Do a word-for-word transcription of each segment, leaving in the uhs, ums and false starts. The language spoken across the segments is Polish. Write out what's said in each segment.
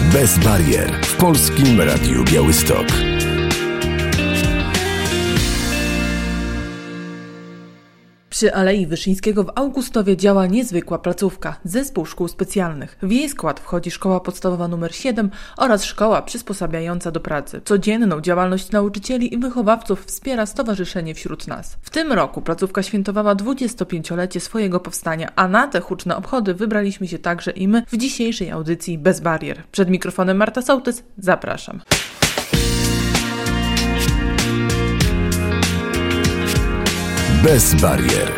Bez barier w Polskim Radiu Białystok. Przy Alei Wyszyńskiego w Augustowie działa niezwykła placówka, zespół szkół specjalnych. W jej skład wchodzi szkoła podstawowa numer siedem oraz szkoła przysposabiająca do pracy. Codzienną działalność nauczycieli i wychowawców wspiera Stowarzyszenie Wśród Nas. W tym roku placówka świętowała dwudziestopięciolecie swojego powstania, a na te huczne obchody wybraliśmy się także i my w dzisiejszej audycji Bez barier. Przed mikrofonem Marta Sołtys, zapraszam. Bez barier.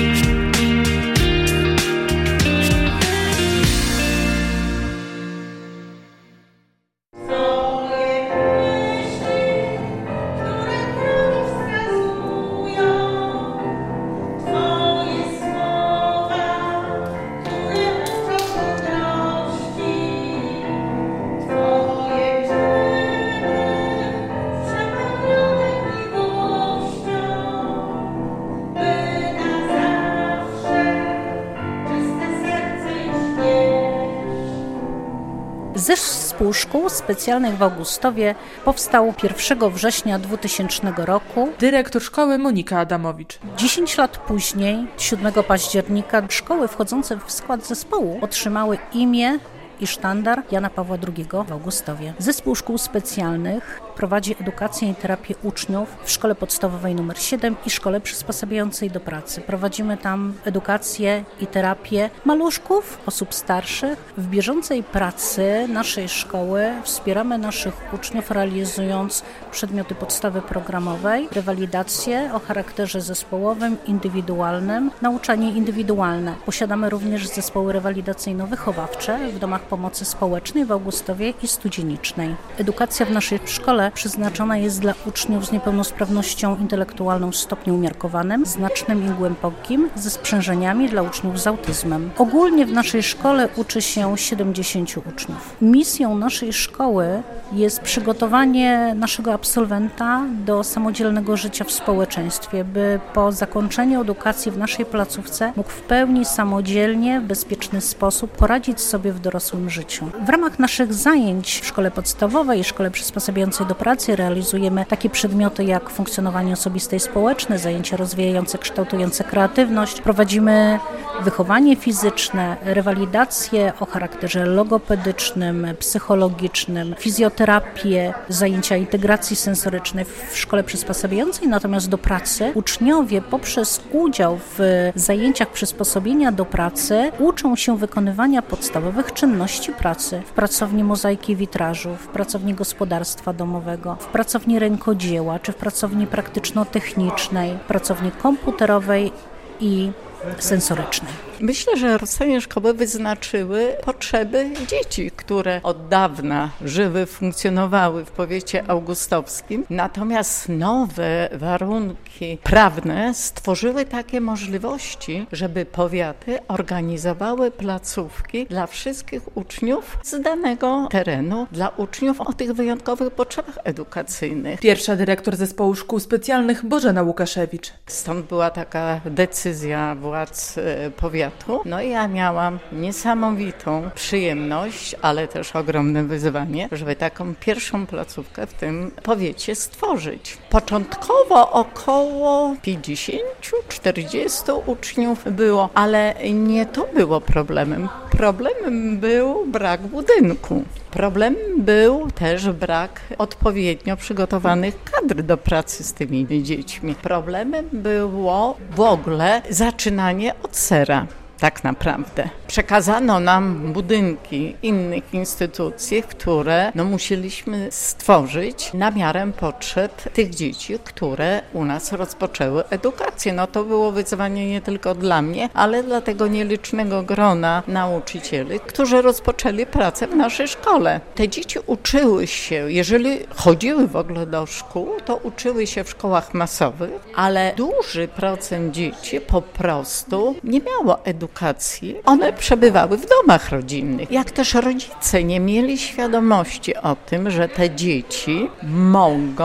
Zespół szkół specjalnych w Augustowie powstał pierwszego września dwutysięcznego roku. Dyrektor szkoły Monika Adamowicz. dziesięć lat później, siódmego października, szkoły wchodzące w skład zespołu otrzymały imię i sztandar Jana Pawła drugiego w Augustowie. Zespół szkół specjalnych prowadzi edukację i terapię uczniów w szkole podstawowej numer siedem i szkole przysposabiającej do pracy. Prowadzimy tam edukację i terapię maluszków, osób starszych. W bieżącej pracy naszej szkoły wspieramy naszych uczniów, realizując przedmioty podstawy programowej, rewalidację o charakterze zespołowym, indywidualnym, nauczanie indywidualne. Posiadamy również zespoły rewalidacyjno-wychowawcze w domach pomocy społecznej w Augustowie i Studzienicznej. Edukacja w naszej szkole przeznaczona jest dla uczniów z niepełnosprawnością intelektualną w stopniu umiarkowanym, znacznym i głębokim, ze sprzężeniami dla uczniów z autyzmem. Ogólnie w naszej szkole uczy się siedemdziesięciu uczniów. Misją naszej szkoły jest przygotowanie naszego absolwenta do samodzielnego życia w społeczeństwie, by po zakończeniu edukacji w naszej placówce mógł w pełni samodzielnie, w bezpieczny sposób poradzić sobie w dorosłym życiu. W ramach naszych zajęć w szkole podstawowej i szkole przysposabiającej do pracy realizujemy takie przedmioty jak funkcjonowanie osobiste i społeczne, zajęcia rozwijające, kształtujące kreatywność. Prowadzimy wychowanie fizyczne, rewalidację o charakterze logopedycznym, psychologicznym, fizjoterapię, zajęcia integracji sensorycznej w szkole przysposabiającej, natomiast do pracy uczniowie poprzez udział w zajęciach przysposobienia do pracy uczą się wykonywania podstawowych czynności pracy w pracowni mozaiki witrażu, w pracowni gospodarstwa domowego, w pracowni rękodzieła czy w pracowni praktyczno-technicznej, pracowni komputerowej i sensorycznej. Myślę, że rozstanie szkoły wyznaczyły potrzeby dzieci, które od dawna żyły, funkcjonowały w powiecie augustowskim. Natomiast nowe warunki prawne stworzyły takie możliwości, żeby powiaty organizowały placówki dla wszystkich uczniów z danego terenu, dla uczniów o tych wyjątkowych potrzebach edukacyjnych. Pierwsza dyrektor zespołu szkół specjalnych Bożena Łukaszewicz. Stąd była taka decyzja władz powiatu. No i ja miałam niesamowitą przyjemność, ale też ogromne wyzwanie, żeby taką pierwszą placówkę w tym powiecie stworzyć. Początkowo około pięćdziesiąt czterdzieści uczniów było, ale nie to było problemem. Problemem był brak budynku. Problemem był też brak odpowiednio przygotowanych kadr do pracy z tymi dziećmi. Problemem było w ogóle zaczynanie od zera. Tak naprawdę. Przekazano nam budynki innych instytucji, które no, musieliśmy stworzyć na miarę potrzeb tych dzieci, które u nas rozpoczęły edukację. No to było wyzwanie nie tylko dla mnie, ale dla tego nielicznego grona nauczycieli, którzy rozpoczęli pracę w naszej szkole. Te dzieci uczyły się, jeżeli chodziły w ogóle do szkół, to uczyły się w szkołach masowych, ale duży procent dzieci po prostu nie miało edukacji. One przebywały w domach rodzinnych. Jak też rodzice nie mieli świadomości o tym, że te dzieci mogą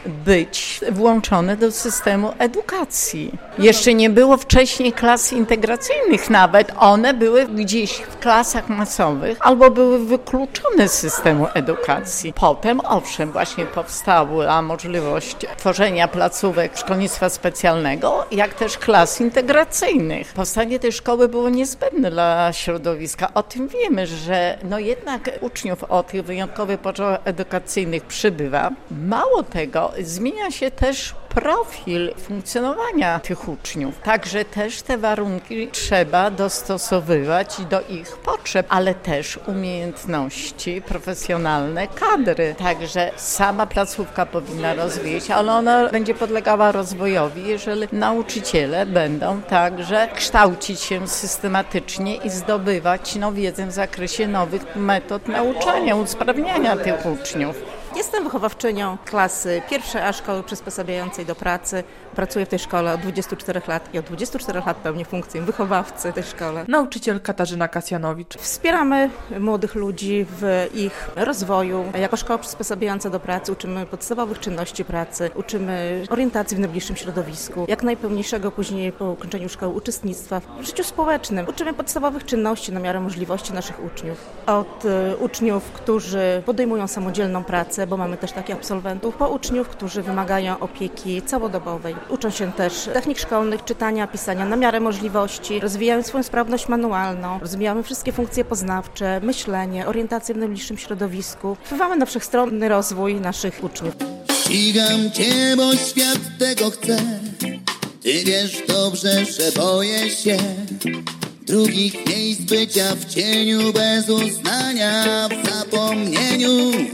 być włączone do systemu edukacji. Jeszcze nie było wcześniej klas integracyjnych nawet. One były gdzieś w klasach masowych albo były wykluczone z systemu edukacji. Potem, owszem, właśnie powstała możliwość tworzenia placówek szkolnictwa specjalnego, jak też klas integracyjnych. Powstanie tej szkoły było niezbędne dla środowiska. O tym wiemy, że no jednak uczniów o tych wyjątkowych potrzebach edukacyjnych przybywa. Mało tego, zmienia się też profil funkcjonowania tych uczniów. Także też te warunki trzeba dostosowywać do ich potrzeb, ale też umiejętności profesjonalne kadry. Także sama placówka powinna rozwijać, ale ona będzie podlegała rozwojowi, jeżeli nauczyciele będą także kształcić się systematycznie i zdobywać no, wiedzę w zakresie nowych metod nauczania, usprawniania tych uczniów. Jestem wychowawczynią klasy pierwszej A szkoły przysposabiającej do pracy. Pracuję w tej szkole od dwudziestu czterech lat i od dwudziestu czterech lat pełnię funkcję wychowawcy w tej szkole. Nauczyciel Katarzyna Kasjanowicz. Wspieramy młodych ludzi w ich rozwoju. Jako szkoła przysposabiająca do pracy uczymy podstawowych czynności pracy, uczymy orientacji w najbliższym środowisku, jak najpełniejszego później po ukończeniu szkoły uczestnictwa w życiu społecznym. Uczymy podstawowych czynności na miarę możliwości naszych uczniów. Od y, uczniów, którzy podejmują samodzielną pracę, bo mamy też takich absolwentów, po uczniów, którzy wymagają opieki całodobowej. Uczą się też technik szkolnych, czytania, pisania na miarę możliwości, rozwijają swoją sprawność manualną, rozwijamy wszystkie funkcje poznawcze, myślenie, orientację w najbliższym środowisku. Wpływamy na wszechstronny rozwój naszych uczniów. Ścigam cię, bo świat tego chce. Ty wiesz dobrze, że boję się drugich miejsc, bycia w cieniu, bez uznania, w zapomnieniu.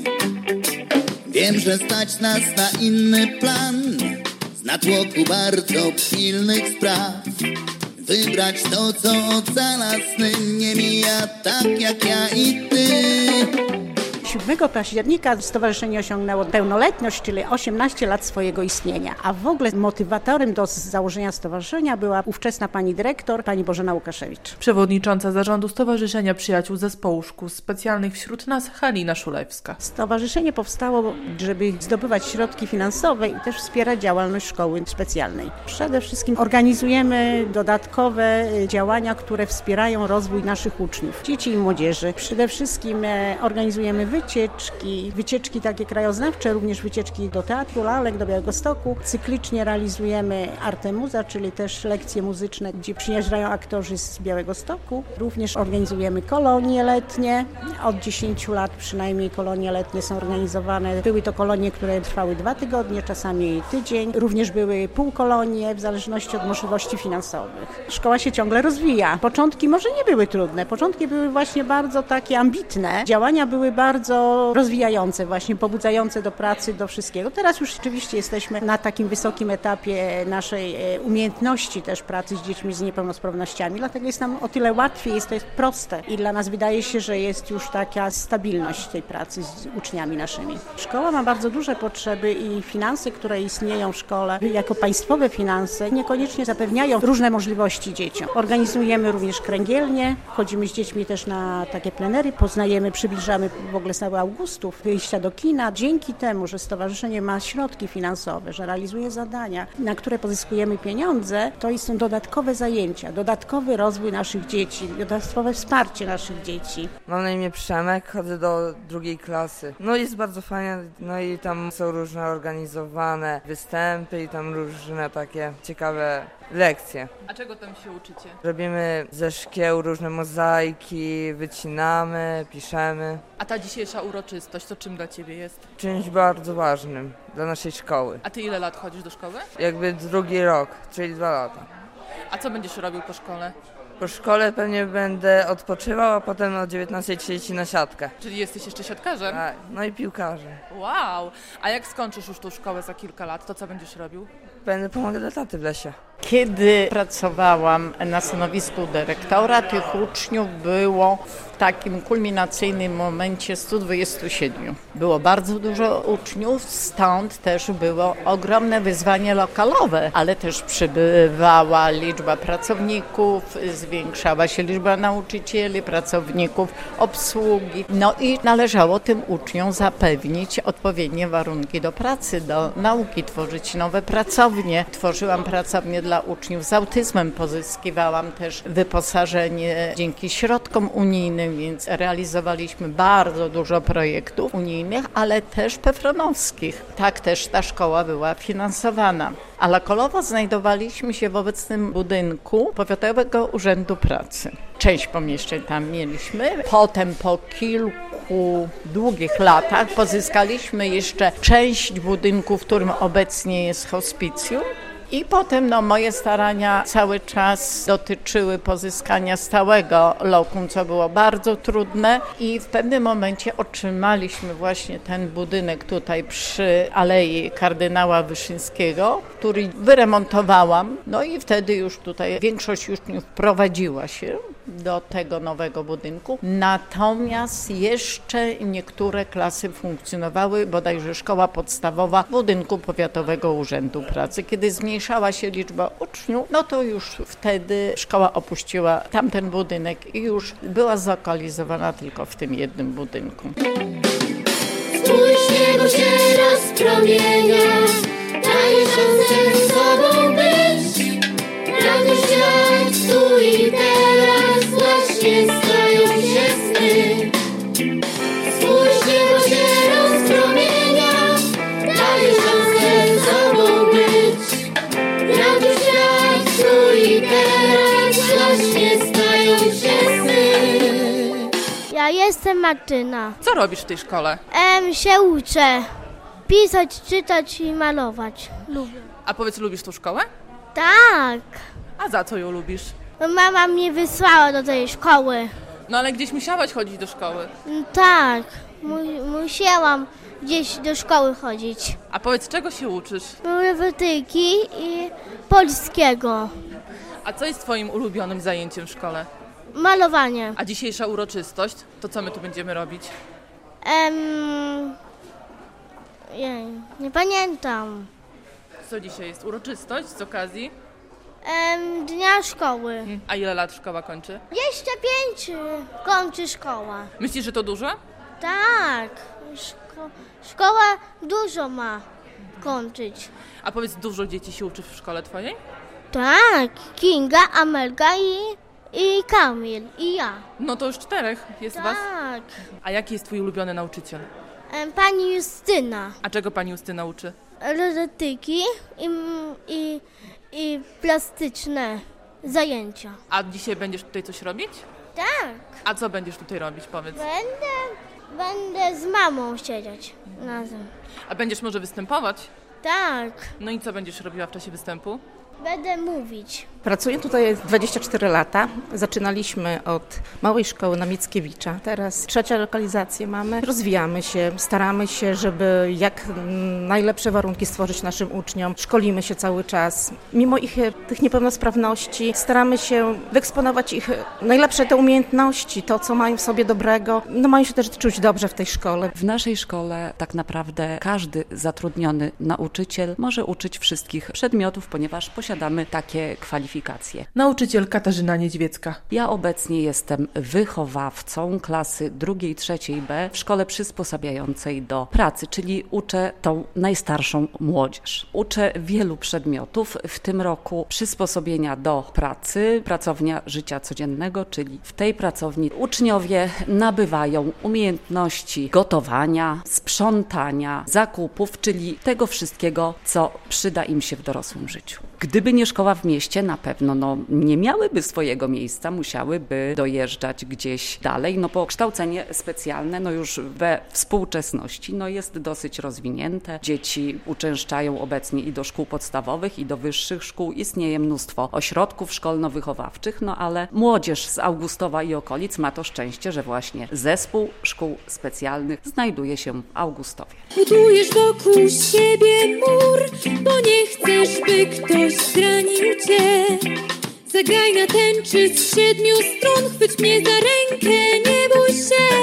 Wiem, że stać nas na inny plan, z natłoku bardzo pilnych spraw. Wybrać to, co ocala sny, nie mija tak jak ja i ty. siódmego października stowarzyszenie osiągnęło pełnoletność, czyli osiemnaście lat swojego istnienia. A w ogóle motywatorem do założenia stowarzyszenia była ówczesna pani dyrektor, pani Bożena Łukaszewicz. Przewodnicząca zarządu Stowarzyszenia Przyjaciół Zespołu Szkół Specjalnych wśród nas Halina Szulewska. Stowarzyszenie powstało, żeby zdobywać środki finansowe i też wspierać działalność szkoły specjalnej. Przede wszystkim organizujemy dodatkowe działania, które wspierają rozwój naszych uczniów, dzieci i młodzieży. Przede wszystkim organizujemy wycieczki, wycieczki takie krajoznawcze, również wycieczki do teatru lalek, do Białegostoku. Cyklicznie realizujemy Artemuza, czyli też lekcje muzyczne, gdzie przyjeżdżają aktorzy z Białegostoku. Również organizujemy kolonie letnie. Od dziesięciu lat przynajmniej kolonie letnie są organizowane. Były to kolonie, które trwały dwa tygodnie, czasami tydzień. Również były półkolonie, w zależności od możliwości finansowych. Szkoła się ciągle rozwija. Początki może nie były trudne. Początki były właśnie bardzo takie ambitne. Działania były bardzo rozwijające, właśnie pobudzające do pracy, do wszystkiego. Teraz już rzeczywiście jesteśmy na takim wysokim etapie naszej umiejętności też pracy z dziećmi z niepełnosprawnościami, dlatego jest nam o tyle łatwiej, jest to jest proste i dla nas wydaje się, że jest już taka stabilność tej pracy z uczniami naszymi. Szkoła ma bardzo duże potrzeby i finanse, które istnieją w szkole, jako państwowe finanse, niekoniecznie zapewniają różne możliwości dzieciom. Organizujemy również kręgielnie, chodzimy z dziećmi też na takie plenery, poznajemy, przybliżamy w ogóle cały Augustów, wyjścia do kina. Dzięki temu, że stowarzyszenie ma środki finansowe, że realizuje zadania, na które pozyskujemy pieniądze, to są dodatkowe zajęcia, dodatkowy rozwój naszych dzieci, dodatkowe wsparcie naszych dzieci. Mam na imię Przemek, chodzę do drugiej klasy. No jest bardzo fajnie, no i tam są różne organizowane występy i tam różne takie ciekawe lekcje. A czego tam się uczycie? Robimy ze szkieł różne mozaiki, wycinamy, piszemy. A ta dzisiejsza uroczystość, to czym dla Ciebie jest? Czymś bardzo ważnym dla naszej szkoły. A Ty ile lat chodzisz do szkoły? Jakby drugi rok, czyli dwa lata. A co będziesz robił po szkole? Po szkole pewnie będę odpoczywał, a potem o dziewiętnastej trzydzieści na siatkę. Czyli jesteś jeszcze siatkarzem? Tak, no i piłkarzem. Wow! A jak skończysz już tą szkołę za kilka lat, to co będziesz robił? Będę pomagał dla taty w lesie. Kiedy pracowałam na stanowisku dyrektora, tych uczniów było w takim kulminacyjnym momencie sto dwadzieścia siedem. Było bardzo dużo uczniów, stąd też było ogromne wyzwanie lokalowe, ale też przybywała liczba pracowników, zwiększała się liczba nauczycieli, pracowników obsługi. No i należało tym uczniom zapewnić odpowiednie warunki do pracy, do nauki, tworzyć nowe pracownie. Tworzyłam pracownie dla uczniów z autyzmem, pozyskiwałam też wyposażenie dzięki środkom unijnym, więc realizowaliśmy bardzo dużo projektów unijnych, ale też pefronowskich. Tak też ta szkoła była finansowana. A lokalowo znajdowaliśmy się w obecnym budynku Powiatowego Urzędu Pracy. Część pomieszczeń tam mieliśmy. Potem po kilku długich latach pozyskaliśmy jeszcze część budynku, w którym obecnie jest hospicjum. I potem no, moje starania cały czas dotyczyły pozyskania stałego lokum, co było bardzo trudne i w pewnym momencie otrzymaliśmy właśnie ten budynek tutaj przy Alei Kardynała Wyszyńskiego, który wyremontowałam. No i wtedy już tutaj większość uczniów prowadziła się do tego nowego budynku. Natomiast jeszcze niektóre klasy funkcjonowały, bodajże szkoła podstawowa w budynku Powiatowego Urzędu Pracy. Kiedy zmniejszała się liczba uczniów, no to już wtedy szkoła opuściła tamten budynek i już była zlokalizowana tylko w tym jednym budynku. Spójrz, niebo się rozpromienia, daje szansę z sobą być. Radość jak tu i teraz właśnie stają się sny. Spójrz, niebo się rozpromienia, daje szansę z sobą być. Radość jak tu i teraz właśnie stają się sny. Ja jestem Martyna. Co robisz w tej szkole? Em, się uczę. Pisać, czytać i malować. Lubię. A powiedz, lubisz tą szkołę? Tak. A za co ją lubisz? Mama mnie wysłała do tej szkoły. No ale gdzieś musiałaś chodzić do szkoły. Tak. Mu- musiałam gdzieś do szkoły chodzić. A powiedz, czego się uczysz? Matematyki i polskiego. A co jest twoim ulubionym zajęciem w szkole? Malowanie. A dzisiejsza uroczystość? To co my tu będziemy robić? Em, jej, nie pamiętam. Co dzisiaj jest? Uroczystość z okazji? Em, dnia szkoły. A ile lat szkoła kończy? Jeszcze pięć y, kończy szkoła. Myślisz, że to dużo? Tak. Szko- szkoła dużo ma kończyć. A powiedz, dużo dzieci się uczy w szkole twojej? Tak. Kinga, Amelka i, i Kamil. I ja. No to już czterech jest was. Tak. A jaki jest twój ulubiony nauczyciel? Em, Pani Justyna. A czego pani Justyna uczy? Robotyki i, i, i plastyczne zajęcia. A dzisiaj będziesz tutaj coś robić? Tak. A co będziesz tutaj robić, powiedz? Będę, będę z mamą siedzieć razem. A będziesz może występować? Tak. No i co będziesz robiła w czasie występu? Będę mówić. Pracuję tutaj dwadzieścia cztery lata. Zaczynaliśmy od małej szkoły na Mickiewicza. Teraz trzecia lokalizację mamy. Rozwijamy się, staramy się, żeby jak najlepsze warunki stworzyć naszym uczniom. Szkolimy się cały czas. Mimo ich tych niepełnosprawności staramy się wyeksponować ich najlepsze te umiejętności, to co mają w sobie dobrego. No mają się też czuć dobrze w tej szkole. W naszej szkole tak naprawdę każdy zatrudniony nauczyciel może uczyć wszystkich przedmiotów, ponieważ posiadamy takie kwalifikacje. Nauczyciel Katarzyna Niedźwiecka. Ja obecnie jestem wychowawcą klasy drugiej, trzeciej B w szkole przysposabiającej do pracy, czyli uczę tą najstarszą młodzież. Uczę wielu przedmiotów, w tym roku przysposobienia do pracy, pracownia życia codziennego, czyli w tej pracowni uczniowie nabywają umiejętności gotowania, sprzątania, zakupów, czyli tego wszystkiego, co przyda im się w dorosłym życiu. Gdyby nie szkoła w mieście, na pewno no, nie miałyby swojego miejsca, musiałyby dojeżdżać gdzieś dalej, no bo kształcenie specjalne no już we współczesności no, jest dosyć rozwinięte. Dzieci uczęszczają obecnie i do szkół podstawowych, i do wyższych szkół. Istnieje mnóstwo ośrodków szkolno-wychowawczych, no ale młodzież z Augustowa i okolic ma to szczęście, że właśnie zespół szkół specjalnych znajduje się w Augustowie. Budujesz wokół siebie mur, bo nie chcesz, by ktoś ktoś zranił cię. Zagraj na tęczy z siedmiu strun, chwyć mnie za rękę, nie bój się.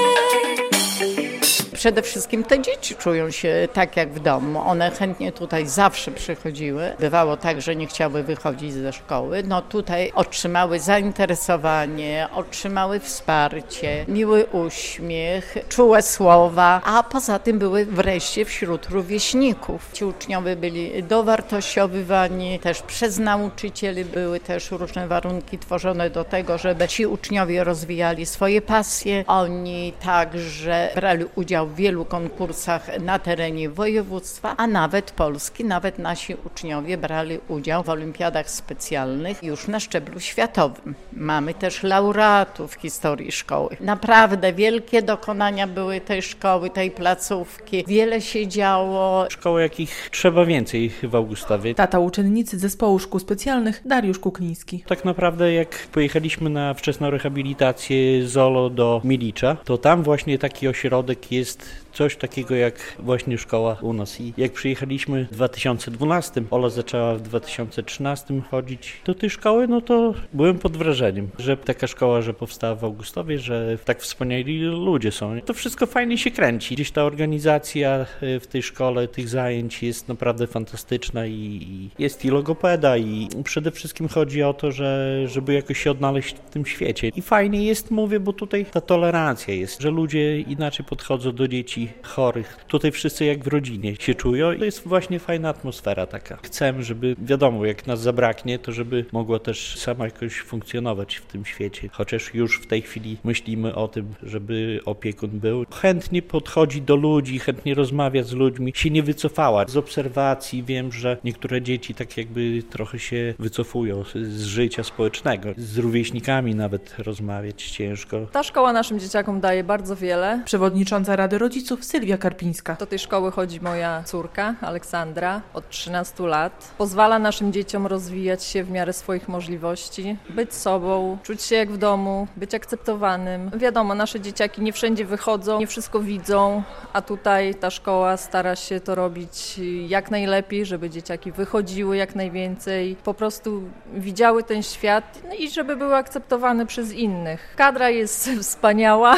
Przede wszystkim te dzieci czują się tak jak w domu. One chętnie tutaj zawsze przychodziły. Bywało tak, że nie chciały wychodzić ze szkoły. No tutaj otrzymały zainteresowanie, otrzymały wsparcie, miły uśmiech, czułe słowa, a poza tym były wreszcie wśród rówieśników. Ci uczniowie byli dowartościowywani też przez nauczycieli. Były też różne warunki tworzone do tego, żeby ci uczniowie rozwijali swoje pasje. Oni także brali udział w wielu konkursach na terenie województwa, a nawet Polski, nawet nasi uczniowie brali udział w olimpiadach specjalnych już na szczeblu światowym. Mamy też laureatów historii szkoły. Naprawdę wielkie dokonania były tej szkoły, tej placówki. Wiele się działo. Szkoły, jakich trzeba więcej w Augustowie. Tata uczennicy Zespołu Szkół Specjalnych Dariusz Kukliński. Tak naprawdę jak pojechaliśmy na wczesną rehabilitację Zolo do Milicza, to tam właśnie taki ośrodek jest coś takiego jak właśnie szkoła u nas. I jak przyjechaliśmy w dwa tysiące dwunastym, Ola zaczęła w dwa tysiące trzynastym chodzić do tej szkoły, no to byłem pod wrażeniem, że taka szkoła, że powstała w Augustowie, że tak wspaniali ludzie są. To wszystko fajnie się kręci. Gdzieś ta organizacja w tej szkole, tych zajęć jest naprawdę fantastyczna i jest i logopeda i przede wszystkim chodzi o to, że żeby jakoś się odnaleźć w tym świecie. I fajnie jest, mówię, bo tutaj ta tolerancja jest, że ludzie inaczej podchodzą do dzieci chorych. Tutaj wszyscy jak w rodzinie się czują. To jest właśnie fajna atmosfera taka. Chcemy, żeby, wiadomo, jak nas zabraknie, to żeby mogła też sama jakoś funkcjonować w tym świecie. Chociaż już w tej chwili myślimy o tym, żeby opiekun był. Chętnie podchodzi do ludzi, chętnie rozmawia z ludźmi, się nie wycofała. Z obserwacji wiem, że niektóre dzieci tak jakby trochę się wycofują z życia społecznego. Z rówieśnikami nawet rozmawiać ciężko. Ta szkoła naszym dzieciakom daje bardzo wiele. Przewodnicząca Rady Rodziców Sylwia Karpińska. Do tej szkoły chodzi moja córka Aleksandra od trzynastu lat. Pozwala naszym dzieciom rozwijać się w miarę swoich możliwości, być sobą, czuć się jak w domu, być akceptowanym. Wiadomo, nasze dzieciaki nie wszędzie wychodzą, nie wszystko widzą, a tutaj ta szkoła stara się to robić jak najlepiej, żeby dzieciaki wychodziły jak najwięcej, po prostu widziały ten świat, no i żeby były akceptowane przez innych. Kadra jest wspaniała.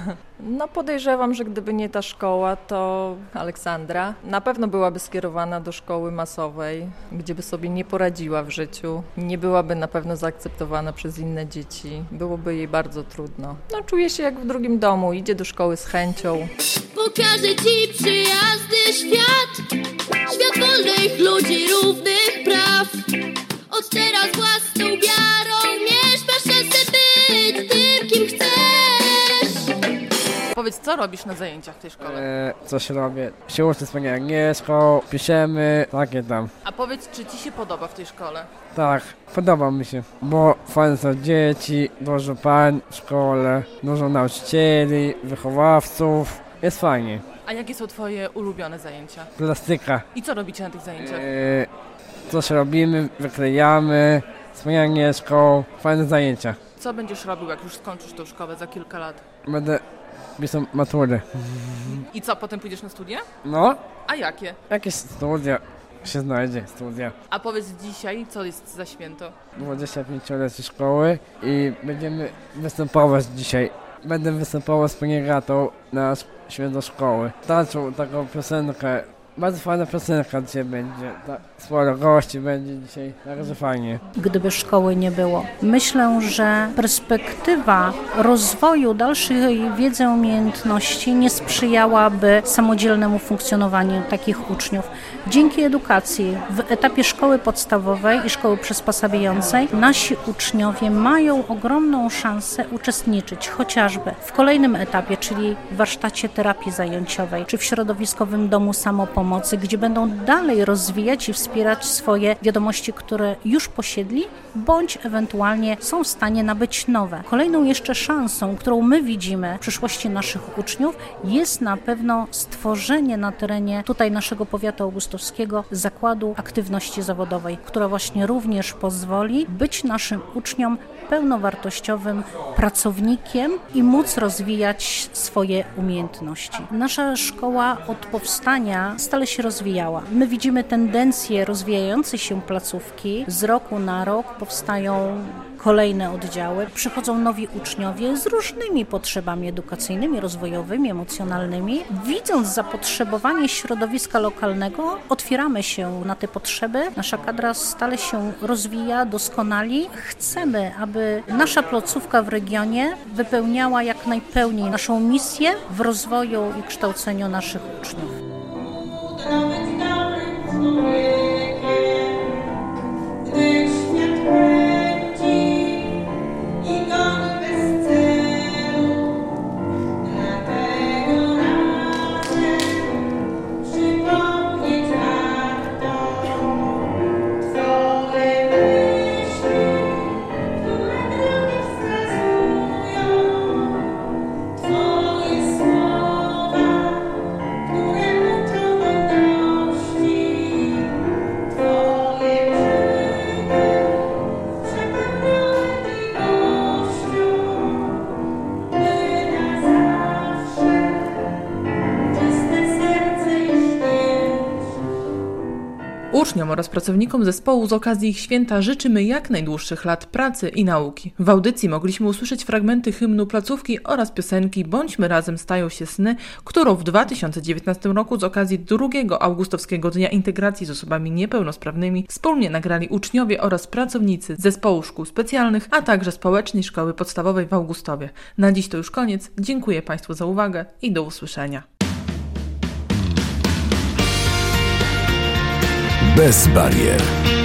No podejrzewam, że gdyby nie ta szkoła, to Aleksandra na pewno byłaby skierowana do szkoły masowej, gdzie by sobie nie poradziła w życiu, nie byłaby na pewno zaakceptowana przez inne dzieci, byłoby jej bardzo trudno. No czuje się jak w drugim domu, idzie do szkoły z chęcią. Pokażę ci przyjazny świat, świat wolnych ludzi, równych praw. Od teraz własną wiarą mierz, masz szansę być tym, kim chcesz. Powiedz, co robisz na zajęciach w tej szkole? Eee, coś robię. Się uczę wspaniale angielską, piszemy, takie tam. A powiedz, czy ci się podoba w tej szkole? Tak, podoba mi się, bo fajne są dzieci, dużo pań w szkole, dużo nauczycieli, wychowawców. Jest fajnie. A jakie są twoje ulubione zajęcia? Plastyka. I co robicie na tych zajęciach? Eee, coś robimy, wyklejamy, wspaniale angielską, fajne zajęcia. Co będziesz robił, jak już skończysz tą szkołę za kilka lat? Będę pisał maturę. I co, potem pójdziesz na studia? No. A jakie? Jakieś studia się znajdzie, studia. A powiedz dzisiaj, co jest za święto? dwadzieścia pięciolecie szkoły i będziemy występować dzisiaj. Będę występował z Paniagatą na święto szkoły. Tańczył taką piosenkę. Bardzo fajna piosenka dzisiaj będzie. Tak, sporo gości będzie dzisiaj, także fajnie. Gdyby szkoły nie było. Myślę, że perspektywa rozwoju dalszej wiedzy, umiejętności nie sprzyjałaby samodzielnemu funkcjonowaniu takich uczniów. Dzięki edukacji w etapie szkoły podstawowej i szkoły przysposabiającej nasi uczniowie mają ogromną szansę uczestniczyć chociażby w kolejnym etapie, czyli w warsztacie terapii zajęciowej, czy w środowiskowym domu samopomocy, gdzie będą dalej rozwijać i wspierać swoje wiadomości, które już posiedli, bądź ewentualnie są w stanie nabyć nowe. Kolejną jeszcze szansą, którą my widzimy w przyszłości naszych uczniów, jest na pewno stworzenie na terenie tutaj naszego powiatu augustowskiego zakładu aktywności zawodowej, która właśnie również pozwoli być naszym uczniom pełnowartościowym pracownikiem i móc rozwijać swoje umiejętności. Nasza szkoła od powstania stale się rozwijała. My widzimy tendencje rozwijającej się placówki. Z roku na rok powstają kolejne oddziały. Przychodzą nowi uczniowie z różnymi potrzebami edukacyjnymi, rozwojowymi, emocjonalnymi. Widząc zapotrzebowanie środowiska lokalnego, otwieramy się na te potrzeby. Nasza kadra stale się rozwija, doskonali. Chcemy, aby nasza placówka w regionie wypełniała jak najpełniej naszą misję w rozwoju i kształceniu naszych uczniów. Uczniom oraz pracownikom zespołu z okazji ich święta życzymy jak najdłuższych lat pracy i nauki. W audycji mogliśmy usłyszeć fragmenty hymnu placówki oraz piosenki Bądźmy razem, stają się sny, którą w dwa tysiące dziewiętnastym roku z okazji drugiego augustowskiego Dnia Integracji z osobami niepełnosprawnymi wspólnie nagrali uczniowie oraz pracownicy Zespołu Szkół Specjalnych, a także Społecznej Szkoły Podstawowej w Augustowie. Na dziś to już koniec. Dziękuję Państwu za uwagę i do usłyszenia. Bez barier.